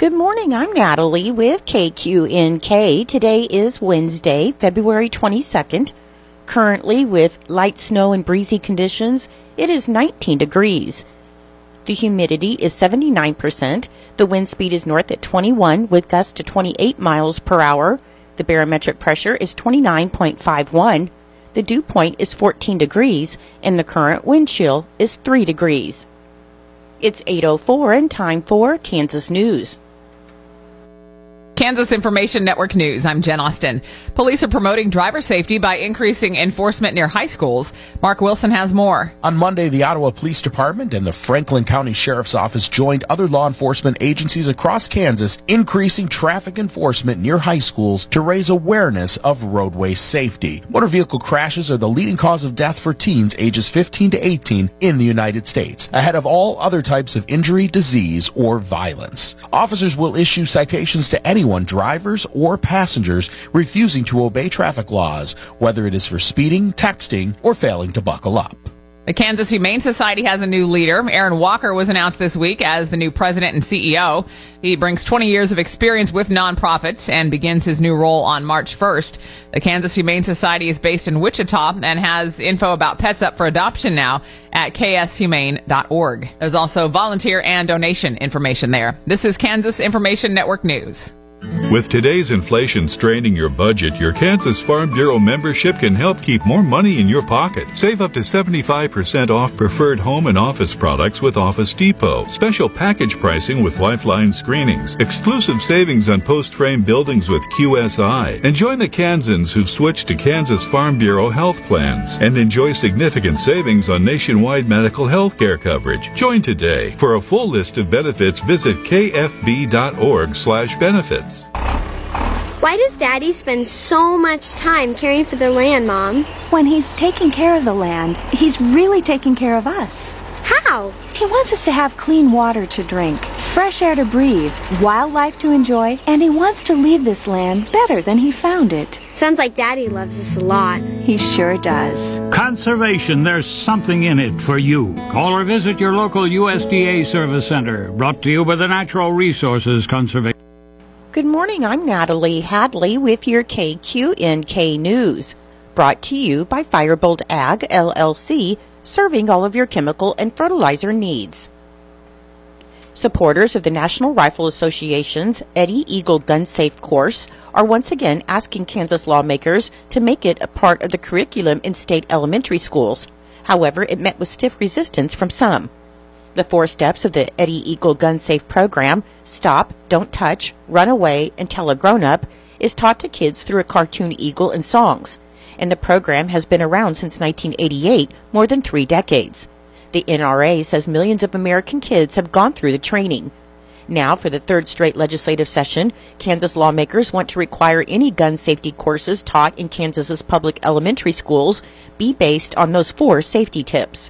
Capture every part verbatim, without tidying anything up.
Good morning, I'm Natalie with K Q N K. Today is Wednesday, February twenty-second. Currently, with light snow and breezy conditions, it is nineteen degrees. The humidity is seventy-nine percent. The wind speed is north at twenty-one with gusts to twenty-eight miles per hour. The barometric pressure is twenty-nine point five one. The dew point is fourteen degrees, and the current wind chill is three degrees. It's eight oh four and time for Kansas News. Kansas Information Network News. I'm Jen Austin. Police are promoting driver safety by increasing enforcement near high schools. Mark Wilson has more. On Monday, the Ottawa Police Department and the Franklin County Sheriff's Office joined other law enforcement agencies across Kansas, increasing traffic enforcement near high schools to raise awareness of roadway safety. Motor vehicle crashes are the leading cause of death for teens ages fifteen to eighteen in the United States, ahead of all other types of injury, disease, or violence. Officers will issue citations to anyone, drivers or passengers, refusing to obey traffic laws, whether it is for speeding, texting, or failing to buckle up. The Kansas Humane Society has a new leader. Aaron Walker was announced this week as the new president and C E O. He brings twenty years of experience with nonprofits and begins his new role on March first. The Kansas Humane Society is based in Wichita and has info about pets up for adoption now at k s humane dot org. There's also volunteer and donation information there. This is Kansas Information Network News. With today's inflation straining your budget, your Kansas Farm Bureau membership can help keep more money in your pocket. Save up to seventy-five percent off preferred home and office products with Office Depot. Special package pricing with Lifeline screenings. Exclusive savings on post-frame buildings with Q S I. And join the Kansans who've switched to Kansas Farm Bureau health plans. And enjoy significant savings on nationwide medical health care coverage. Join today. For a full list of benefits, visit k f b dot org slash benefits. Why does Daddy spend so much time caring for the land, Mom? When he's taking care of the land, he's really taking care of us. How? He wants us to have clean water to drink, fresh air to breathe, wildlife to enjoy, and he wants to leave this land better than he found it. Sounds like Daddy loves us a lot. He sure does. Conservation, there's something in it for you. Call or visit your local U S D A Service Center. Brought to you by the Natural Resources Conservation. Good morning, I'm Natalie Hadley with your K Q N K News. Brought to you by Firebolt Ag, L L C, serving all of your chemical and fertilizer needs. Supporters of the National Rifle Association's Eddie Eagle Gun Safe course are once again asking Kansas lawmakers to make it a part of the curriculum in state elementary schools. However, it met with stiff resistance from some. The four steps of the Eddie Eagle Gun Safe program, stop, don't touch, run away, and tell a grown-up, is taught to kids through a cartoon eagle and songs. And the program has been around since nineteen eighty-eight, more than three decades. The N R A says millions of American kids have gone through the training. Now, for the third straight legislative session, Kansas lawmakers want to require any gun safety courses taught in Kansas's public elementary schools be based on those four safety tips.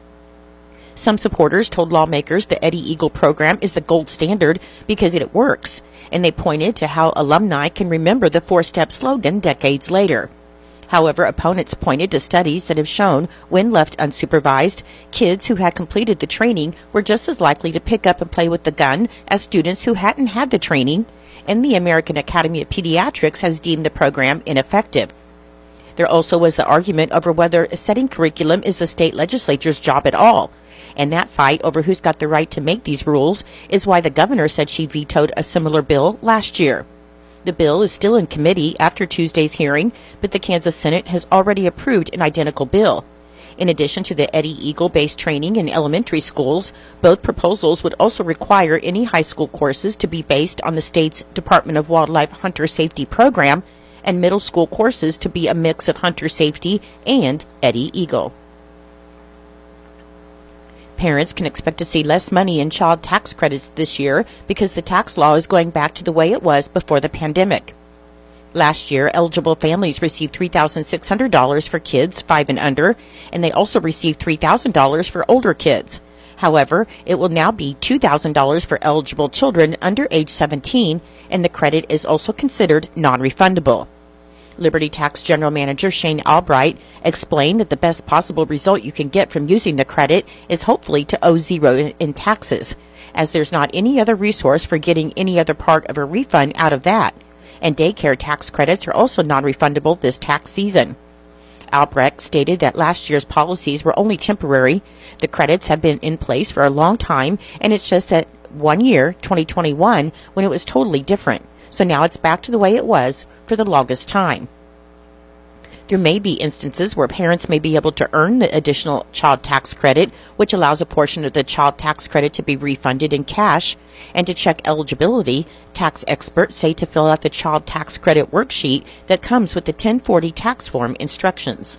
Some supporters told lawmakers the Eddie Eagle program is the gold standard because it works, and they pointed to how alumni can remember the four-step slogan decades later. However, opponents pointed to studies that have shown when left unsupervised, kids who had completed the training were just as likely to pick up and play with the gun as students who hadn't had the training, and the American Academy of Pediatrics has deemed the program ineffective. There also was the argument over whether setting curriculum is the state legislature's job at all. And that fight over who's got the right to make these rules is why the governor said she vetoed a similar bill last year. The bill is still in committee after Tuesday's hearing, but the Kansas Senate has already approved an identical bill. In addition to the Eddie Eagle-based training in elementary schools, both proposals would also require any high school courses to be based on the state's Department of Wildlife Hunter Safety program and middle school courses to be a mix of hunter safety and Eddie Eagle. Parents can expect to see less money in child tax credits this year because the tax law is going back to the way it was before the pandemic. Last year, eligible families received three thousand six hundred dollars for kids five and under, and they also received three thousand dollars for older kids. However, it will now be two thousand dollars for eligible children under age seventeen, and the credit is also considered non-refundable. Liberty Tax General Manager Shane Albright explained that the best possible result you can get from using the credit is hopefully to owe zero in taxes. as there's not any other resource for getting any other part of a refund out of that, and daycare tax credits are also non-refundable this tax season. Albrecht stated that last year's policies were only temporary. The credits have been in place for a long time, and it's just that one year, twenty twenty-one, when it was totally different. So now it's back to the way it was for the longest time. There may be instances where parents may be able to earn the additional child tax credit, which allows a portion of the child tax credit to be refunded in cash. And to check eligibility, tax experts say to fill out the child tax credit worksheet that comes with the ten forty tax form instructions.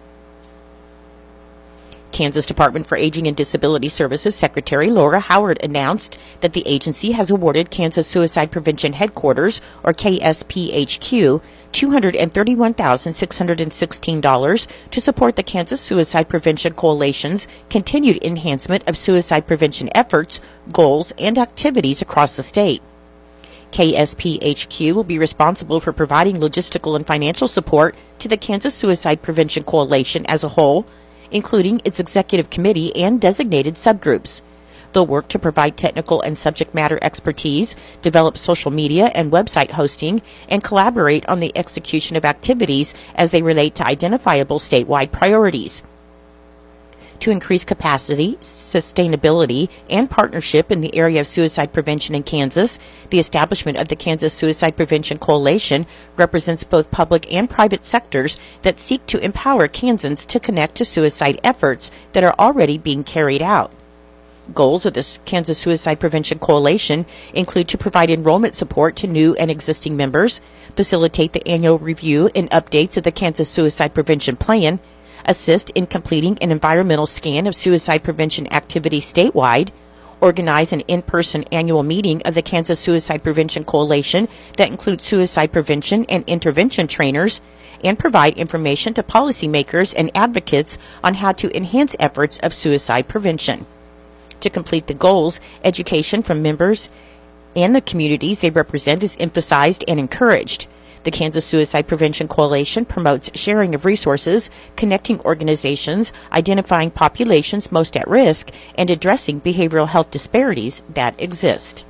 Kansas Department for Aging and Disability Services Secretary Laura Howard announced that the agency has awarded Kansas Suicide Prevention Headquarters, or K S P H Q, two hundred thirty-one thousand six hundred sixteen dollars to support the Kansas Suicide Prevention Coalition's continued enhancement of suicide prevention efforts, goals, and activities across the state. K S P H Q will be responsible for providing logistical and financial support to the Kansas Suicide Prevention Coalition as a whole, including its executive committee and designated subgroups. They'll work to provide technical and subject matter expertise, develop social media and website hosting, and collaborate on the execution of activities as they relate to identifiable statewide priorities. To increase capacity, sustainability, and partnership in the area of suicide prevention in Kansas, the establishment of the Kansas Suicide Prevention Coalition represents both public and private sectors that seek to empower Kansans to connect to suicide efforts that are already being carried out. Goals of the Kansas Suicide Prevention Coalition include to provide enrollment support to new and existing members, facilitate the annual review and updates of the Kansas Suicide Prevention Plan, assist in completing an environmental scan of suicide prevention activities statewide, organize an in-person annual meeting of the Kansas Suicide Prevention Coalition that includes suicide prevention and intervention trainers, and provide information to policymakers and advocates on how to enhance efforts of suicide prevention. To complete the goals, education from members and the communities they represent is emphasized and encouraged. The Kansas Suicide Prevention Coalition promotes sharing of resources, connecting organizations, identifying populations most at risk, and addressing behavioral health disparities that exist.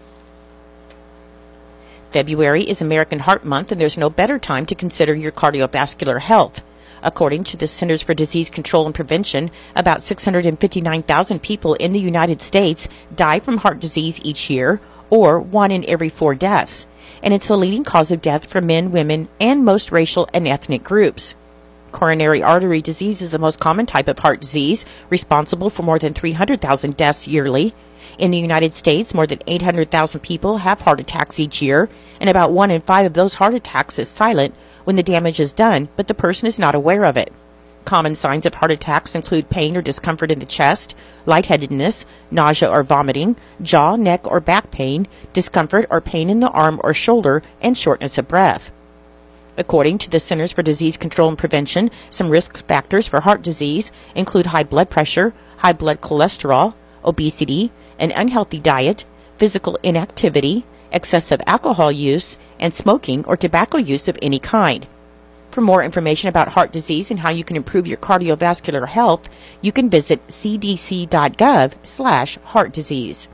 February is American Heart Month, and there's no better time to consider your cardiovascular health. According to the Centers for Disease Control and Prevention, about six hundred fifty-nine thousand people in the United States die from heart disease each year, or one in every four deaths. And it's the leading cause of death for men, women, and most racial and ethnic groups. Coronary artery disease is the most common type of heart disease, responsible for more than three hundred thousand deaths yearly. In the United States, more than eight hundred thousand people have heart attacks each year, and about one in five of those heart attacks is silent when the damage is done, but the person is not aware of it. Common signs of heart attacks include pain or discomfort in the chest, lightheadedness, nausea or vomiting, jaw, neck, or back pain, discomfort or pain in the arm or shoulder, and shortness of breath. According to the Centers for Disease Control and Prevention, some risk factors for heart disease include high blood pressure, high blood cholesterol, obesity, an unhealthy diet, physical inactivity, excessive alcohol use, and smoking or tobacco use of any kind. For more information about heart disease and how you can improve your cardiovascular health, you can visit c d c dot gov slash heart disease.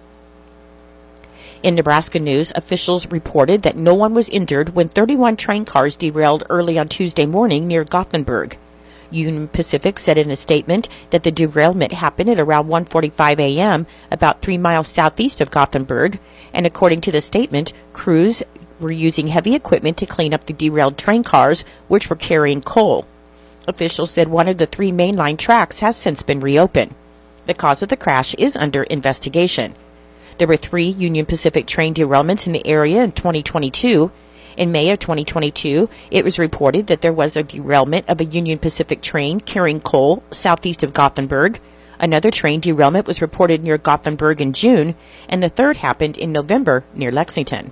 In Nebraska news, officials reported that no one was injured when thirty-one train cars derailed early on Tuesday morning near Gothenburg. Union Pacific said in a statement that the derailment happened at around one forty-five a.m., about three miles southeast of Gothenburg, and according to the statement, crews were using heavy equipment to clean up the derailed train cars, which were carrying coal. Officials said one of the three mainline tracks has since been reopened. The cause of the crash is under investigation. There were three Union Pacific train derailments in the area in twenty twenty-two. In May of twenty twenty-two, it was reported that there was a derailment of a Union Pacific train carrying coal southeast of Gothenburg. Another train derailment was reported near Gothenburg in June, and the third happened in November near Lexington.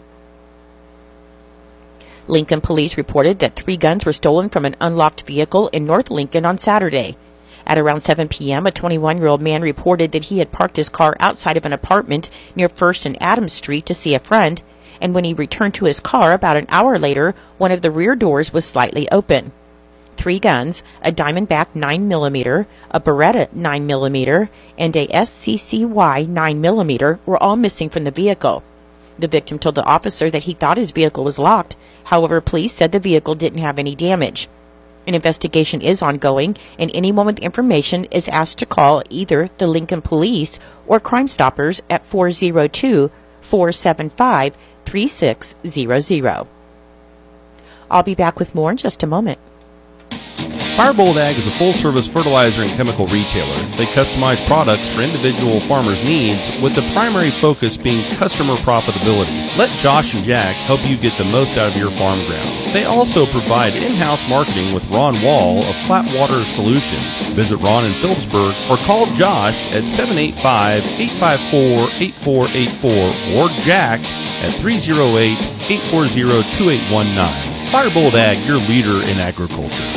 Lincoln police reported that three guns were stolen from an unlocked vehicle in North Lincoln on Saturday. At around seven p.m., a twenty-one-year-old man reported that he had parked his car outside of an apartment near First and Adams Street to see a friend, and when he returned to his car about an hour later, one of the rear doors was slightly open. Three guns, a Diamondback nine millimeter, a Beretta nine millimeter, and a S C C Y nine millimeter were all missing from the vehicle. The victim told the officer that he thought his vehicle was locked. However, police said the vehicle didn't have any damage. An investigation is ongoing, and anyone with information is asked to call either the Lincoln Police or Crime Stoppers at four oh two, four seven five, three six zero zero. I'll be back with more in just a moment. Firebolt Ag is a full-service fertilizer and chemical retailer. They customize products for individual farmers' needs, with the primary focus being customer profitability. Let Josh and Jack help you get the most out of your farm ground. They also provide in-house marketing with Ron Wall of Flatwater Solutions. Visit Ron in Phillipsburg or call Josh at seven eight five, eight five four, eight four eight four or Jack at three oh eight, eight four zero, two eight one nine. Firebolt Ag, your leader in agriculture.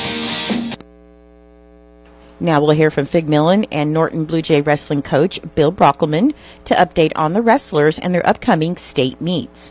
Now we'll hear from Fig Millen and Norton Blue Jay wrestling coach Bill Brockelman to update on the wrestlers and their upcoming state meets.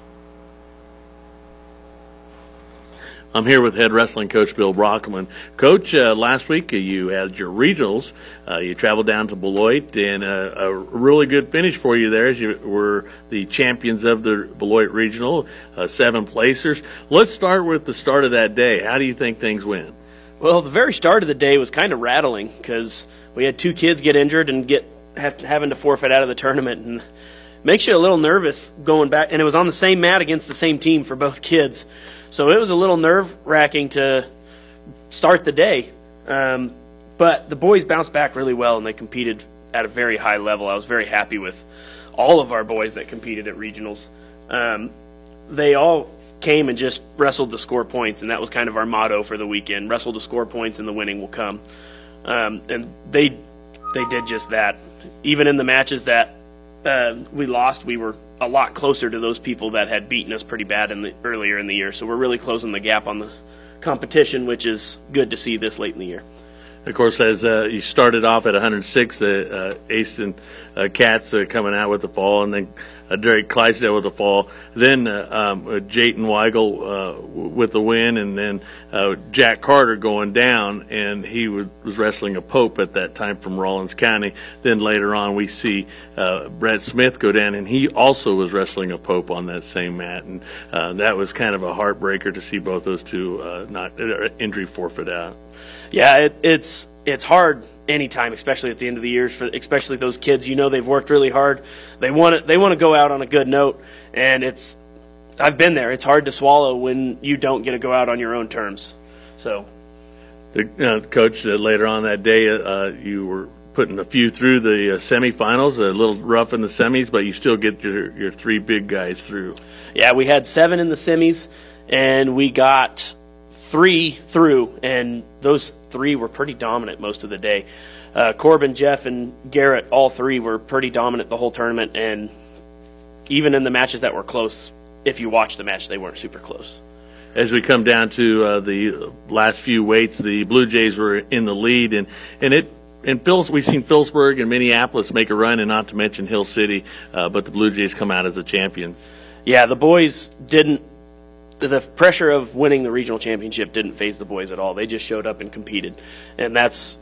I'm here with head wrestling coach Bill Brockelman. Coach, uh, last week uh, you had your regionals. Uh, you traveled down to Beloit, and uh, a really good finish for you there as you were the champions of the Beloit Regional, uh, seven placers. Let's start with the start of that day. How do you think things went? Well, the very start of the day was kind of rattling because we had two kids get injured and get have to, having to forfeit out of the tournament, and makes you a little nervous going back. And it was on the same mat against the same team for both kids, so it was a little nerve-wracking to start the day. Um, but the boys bounced back really well, and they competed at a very high level. I was very happy with all of our boys that competed at regionals. Um, they all came and just wrestled to score points, and that was kind of our motto for the weekend: wrestle to score points and the winning will come. Um, and they they did just that. Even in the matches that uh, we lost, we were a lot closer to those people that had beaten us pretty bad in the earlier in the year, so we're really closing the gap on the competition, which is good to see this late in the year. Of course, as uh, you started off at one hundred six, uh, uh, Ace and uh, Katz uh, coming out with the fall, and then uh, Derek Clydesdale with the fall. Then uh, um, uh, Jayton Weigel uh, w- with the win, and then uh, Jack Carter going down, and he was, was wrestling a Pope at that time from Rawlins County. Then later on, we see uh, Brett Smith go down, and he also was wrestling a Pope on that same mat, and uh, that was kind of a heartbreaker to see both those two uh, not uh, injury forfeit out. Yeah, it, it's it's hard anytime, especially at the end of the year, for especially those kids. You know, they've worked really hard. They want to they want to go out on a good note, and it's I've been there. It's hard to swallow when you don't get to go out on your own terms. So, the uh, coach, uh, later on that day, uh, you were putting a few through the uh, semifinals. A little rough in the semis, but you still get your your three big guys through. Yeah, we had seven in the semis, and we got three through, and those three were pretty dominant most of the day. Uh, Corbin, Jeff, and Garrett, all three were pretty dominant the whole tournament, and even in the matches that were close, if you watch the match, they weren't super close. As we come down to uh, the last few weights, the Blue Jays were in the lead, and, and it and Phils, we've seen Phillipsburg and Minneapolis make a run, and not to mention Hill City, uh, but the Blue Jays come out as the champions. Yeah, the boys didn't The pressure of winning the regional championship didn't faze the boys at all. They just showed up and competed, and that's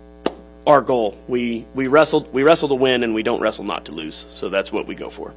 our goal. We we wrestled we wrestle to win, and we don't wrestle not to lose. So that's what we go for.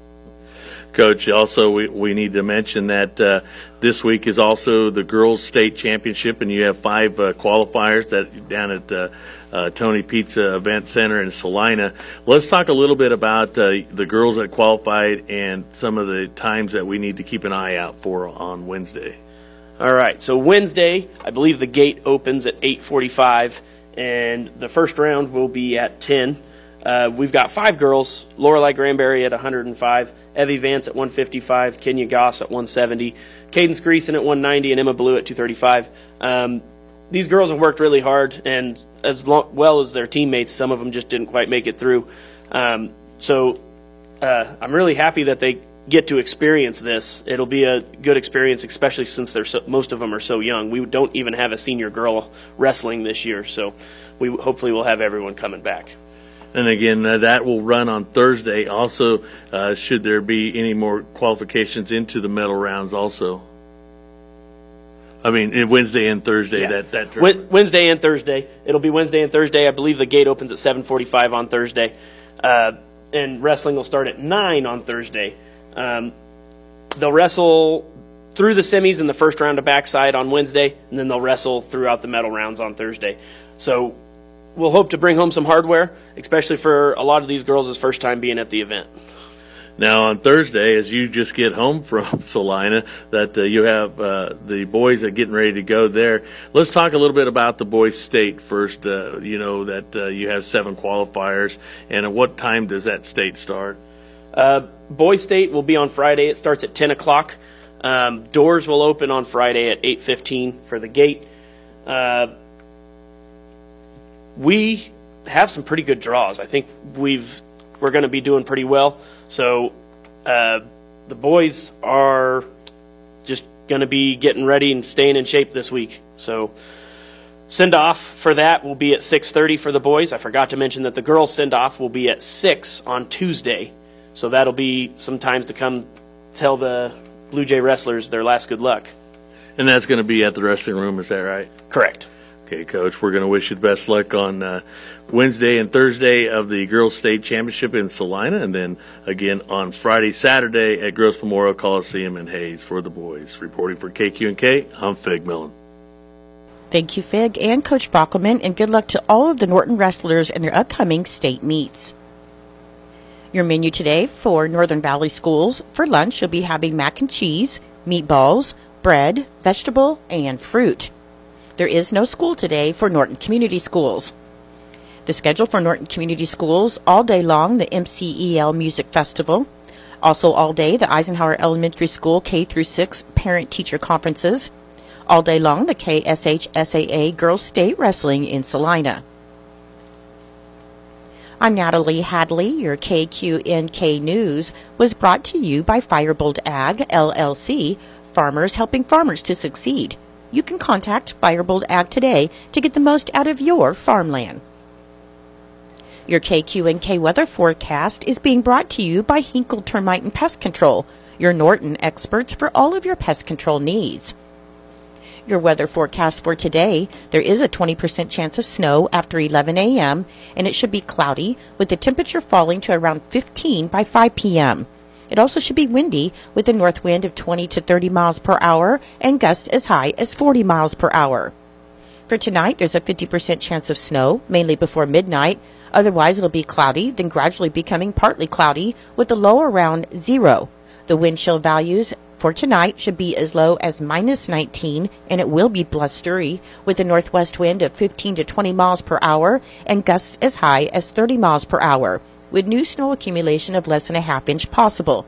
Coach, also we, we need to mention that uh, this week is also the girls' state championship, and you have five uh, qualifiers that down at uh, uh, Tony Pizza Event Center in Salina. Let's talk a little bit about uh, the girls that qualified and some of the times that we need to keep an eye out for on Wednesday. All right, so Wednesday, I believe the gate opens at eight forty-five, and the first round will be at ten. Uh, we've got five girls: Lorelei Granberry at one hundred five, Evie Vance at one fifty-five, Kenya Goss at one seventy, Cadence Greason at one ninety, and Emma Blue at two thirty-five. Um, these girls have worked really hard, and as lo- well as their teammates, some of them just didn't quite make it through. Um, so uh, I'm really happy that they get to experience this. It'll be a good experience, especially since they're so, most of them are so young. We don't even have a senior girl wrestling this year, so we hopefully will have everyone coming back. And again, uh, that will run on Thursday. Also, uh, should there be any more qualifications into the medal rounds also. I mean, Wednesday and Thursday. Yeah. That that Wed- Wednesday and Thursday. It'll be Wednesday and Thursday. I believe the gate opens at seven forty-five on Thursday, uh, and wrestling will start at nine on Thursday. Um, they'll wrestle through the semis in the first round of backside on Wednesday, and then they'll wrestle throughout the medal rounds on Thursday. So we'll hope to bring home some hardware, especially for a lot of these girls' first time being at the event. Now on Thursday, as you just get home from Salina, that uh, you have uh, the boys are getting ready to go there. Let's talk a little bit about the boys' state first. Uh, you know that uh, you have seven qualifiers, and at what time does that state start? Uh, boys' state will be on Friday. It starts at ten o'clock. Um, doors will open on Friday at eight fifteen for the gate. Uh, we have some pretty good draws. I think we've we're going to be doing pretty well. So uh, the boys are just going to be getting ready and staying in shape this week. So send off for that will be at six thirty for the boys. I forgot to mention that the girls send off will be at six on Tuesday. So that'll be some times to come tell the Blue Jay wrestlers their last good luck. And that's going to be at the wrestling room, is that right? Correct. Okay, Coach, we're going to wish you the best luck on uh, Wednesday and Thursday of the Girls State Championship in Salina, and then again on Friday, Saturday at Gross Memorial Coliseum in Hayes for the boys. Reporting for K Q and K, I'm Fig Millen. Thank you, Fig and Coach Brockelman, and good luck to all of the Norton wrestlers in their upcoming state meets. Your menu today for Northern Valley Schools. For lunch, you'll be having mac and cheese, meatballs, bread, vegetable, and fruit. There is no school today for Norton Community Schools. The schedule for Norton Community Schools, all day long, the M C E L Music Festival. Also all day, the Eisenhower Elementary School K through six Parent-Teacher Conferences. All day long, the K S H S A A Girls State Wrestling in Salina. I'm Natalie Hadley. Your K Q N K News was brought to you by Firebolt Ag, L L C, farmers helping farmers to succeed. You can contact Firebolt Ag today to get the most out of your farmland. Your K Q N K weather forecast is being brought to you by Hinkle Termite and Pest Control, your Norton experts for all of your pest control needs. Your weather forecast for today, there is a twenty percent chance of snow after eleven a.m., and it should be cloudy, with the temperature falling to around fifteen by five p.m. It also should be windy, with a north wind of twenty to thirty miles per hour and gusts as high as forty miles per hour. For tonight, there's a fifty percent chance of snow, mainly before midnight. Otherwise, it'll be cloudy, then gradually becoming partly cloudy, with a low around zero. The wind chill values for tonight should be as low as minus nineteen, and it will be blustery, with a northwest wind of fifteen to twenty miles per hour and gusts as high as thirty miles per hour, with new snow accumulation of less than a half inch possible.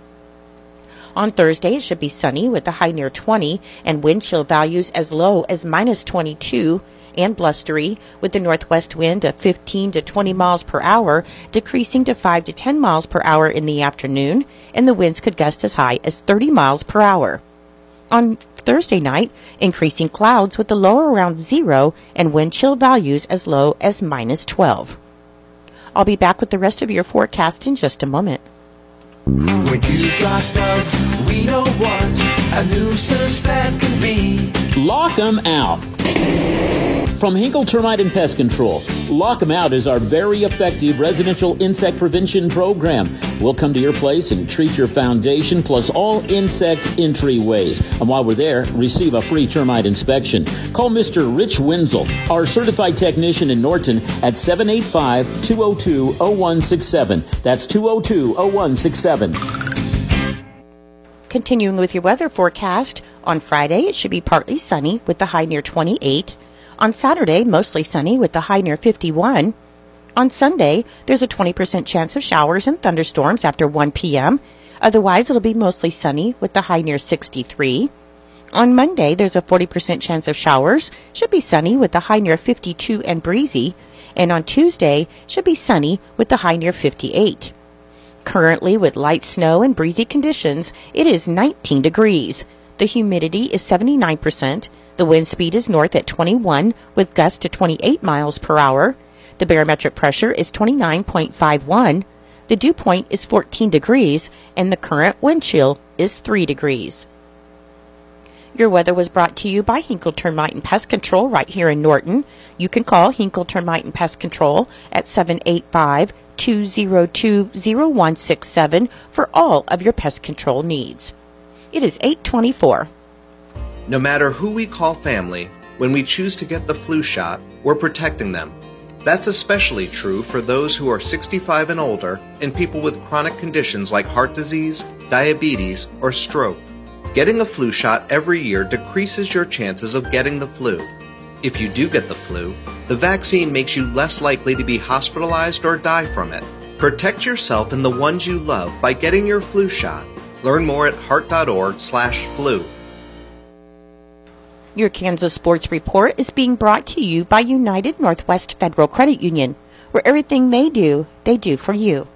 On Thursday, it should be sunny with a high near twenty and wind chill values as low as minus twenty-two, and blustery, with the northwest wind of fifteen to twenty miles per hour, decreasing to five to ten miles per hour in the afternoon, and the winds could gust as high as thirty miles per hour. On Thursday night, increasing clouds with the low around zero and wind chill values as low as minus twelve. I'll be back with the rest of your forecast in just a moment. When you've got bugs, we know what a nuisance that can be. Lock 'em out. From Hinkle Termite and Pest Control, Lock 'em Out is our very effective residential insect prevention program. We'll come to your place and treat your foundation plus all insect entryways. And while we're there, receive a free termite inspection. Call Mister Rich Wenzel, our certified technician in Norton, at seven eight five, two oh two, oh one six seven. That's two oh two, oh one six seven. Continuing with your weather forecast, on Friday it should be partly sunny with the high near twenty-eight. On Saturday, mostly sunny with the high near fifty-one. On Sunday, there's a twenty percent chance of showers and thunderstorms after one p.m. Otherwise, it'll be mostly sunny with the high near sixty-three. On Monday, there's a forty percent chance of showers. Should be sunny with the high near fifty-two and breezy. And on Tuesday, should be sunny with the high near fifty-eight. Currently, with light snow and breezy conditions, it is nineteen degrees. The humidity is seventy-nine percent. The wind speed is north at twenty-one, with gusts to twenty-eight miles per hour. The barometric pressure is twenty-nine point five one. The dew point is fourteen degrees, and the current wind chill is three degrees. Your weather was brought to you by Hinkle Termite and Pest Control right here in Norton. You can call Hinkle Termite and Pest Control at seven eight five, two zero two, zero one six seven for all of your pest control needs. It is eight twenty-four. No matter who we call family, when we choose to get the flu shot, we're protecting them. That's especially true for those who are sixty-five and older and people with chronic conditions like heart disease, diabetes, or stroke. Getting a flu shot every year decreases your chances of getting the flu. If you do get the flu, the vaccine makes you less likely to be hospitalized or die from it. Protect yourself and the ones you love by getting your flu shot. Learn more at heart.org slash flu. Your Kansas Sports Report is being brought to you by United Northwest Federal Credit Union, where everything they do, they do for you.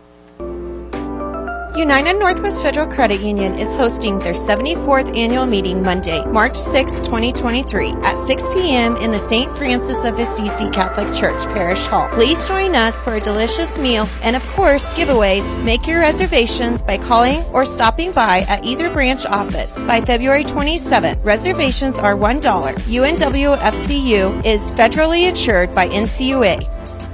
United Northwest Federal Credit Union is hosting their seventy-fourth annual meeting Monday, March sixth, twenty twenty-three at six p.m. in the Saint Francis of Assisi Catholic Church Parish Hall. Please join us for a delicious meal and, of course, giveaways. Make your reservations by calling or stopping by at either branch office by February twenty-seventh. Reservations are one dollar. U N W F C U is federally insured by N C U A.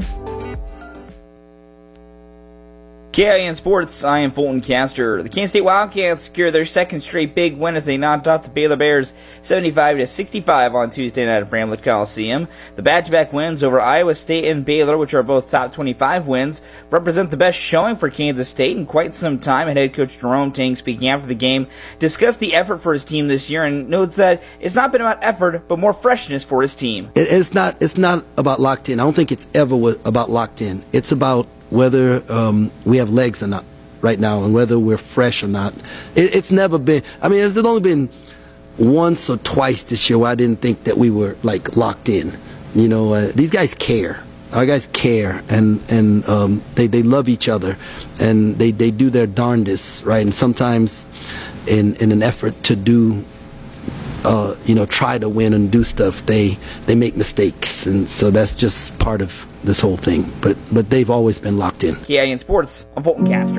K I N Sports, I am Fulton Caster. The Kansas State Wildcats secure their second straight big win as they knocked off the Baylor Bears seventy-five to sixty-five on Tuesday night at Bramlett Coliseum. The back-to-back wins over Iowa State and Baylor, which are both top twenty-five wins, represent the best showing for Kansas State in quite some time. And head coach Jerome Tang, speaking after the game, discussed the effort for his team this year and notes that it's not been about effort, but more freshness for his team. It's not. It's not about locked in. I don't think it's ever about locked in. It's about whether um, we have legs or not right now and whether we're fresh or not. It, it's never been, I mean, there's only been once or twice this year where I didn't think that we were, like, locked in. You know, uh, these guys care. Our guys care, and, and um, they, they love each other, and they, they do their darndest, right? And sometimes in, in an effort to do, uh, you know, try to win and do stuff, they, they make mistakes. And so that's just part of this whole thing, but but they've always been locked in. K I N Sports, I'm Fulton Caster.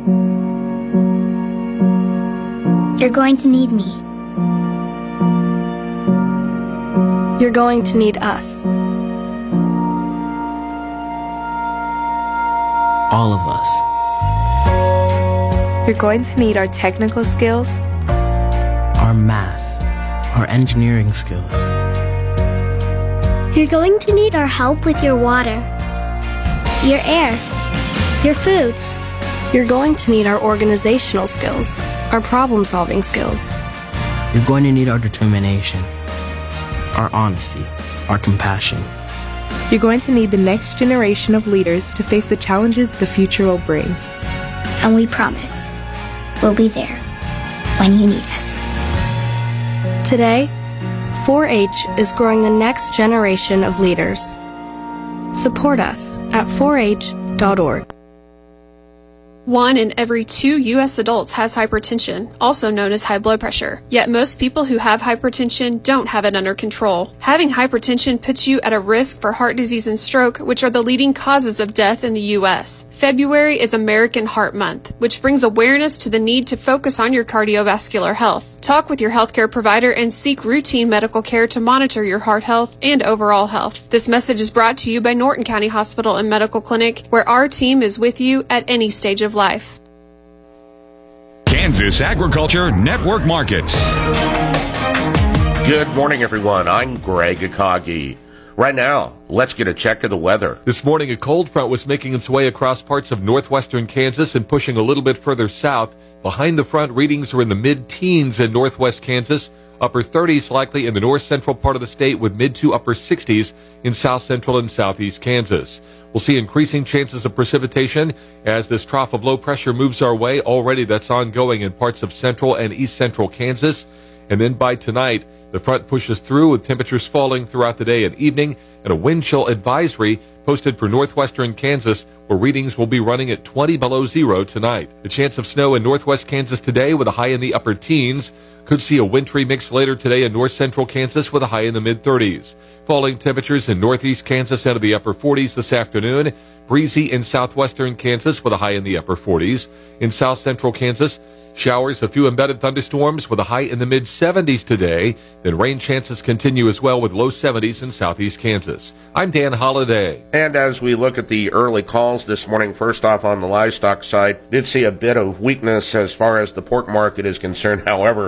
You're going to need me. You're going to need us. All of us. You're going to need our technical skills, our math, our engineering skills. You're going to need our help with your water, your air, your food. You're going to need our organizational skills, our problem-solving skills. You're going to need our determination, our honesty, our compassion. You're going to need the next generation of leaders to face the challenges the future will bring. And we promise, we'll be there when you need us. Today, four H is growing the next generation of leaders. Support us at four H dot org. One in every two U S adults has hypertension, also known as high blood pressure. Yet most people who have hypertension don't have it under control. Having hypertension puts you at a risk for heart disease and stroke, which are the leading causes of death in the U S. February is American Heart Month, which brings awareness to the need to focus on your cardiovascular health. Talk with your healthcare provider and seek routine medical care to monitor your heart health and overall health. This message is brought to you by Norton County Hospital and Medical Clinic, where our team is with you at any stage of life. Kansas Agriculture Network Markets. Good morning, everyone. I'm Greg Akagi. Right now, let's get a check of the weather. This morning, a cold front was making its way across parts of northwestern Kansas and pushing a little bit further south. Behind the front, readings are in the mid-teens in northwest Kansas, upper thirties likely in the north-central part of the state, with mid to upper sixties in south-central and southeast Kansas. We'll see increasing chances of precipitation as this trough of low pressure moves our way. Already that's ongoing in parts of central and east-central Kansas. And then by tonight, the front pushes through with temperatures falling throughout the day and evening, and a wind chill advisory posted for northwestern Kansas, where readings will be running at twenty below zero tonight. The chance of snow in northwest Kansas today with a high in the upper teens. Could see a wintry mix later today in north central Kansas with a high in the mid thirties. Falling temperatures in northeast Kansas into the upper forties this afternoon. Breezy in southwestern Kansas with a high in the upper forties. In south central Kansas, showers, a few embedded thunderstorms with a high in the mid seventies today. Then rain chances continue as well with low seventies in southeast Kansas. I'm Dan Holliday. And as we look at the early calls this morning, first off on the livestock side, did see a bit of weakness as far as the pork market is concerned. However,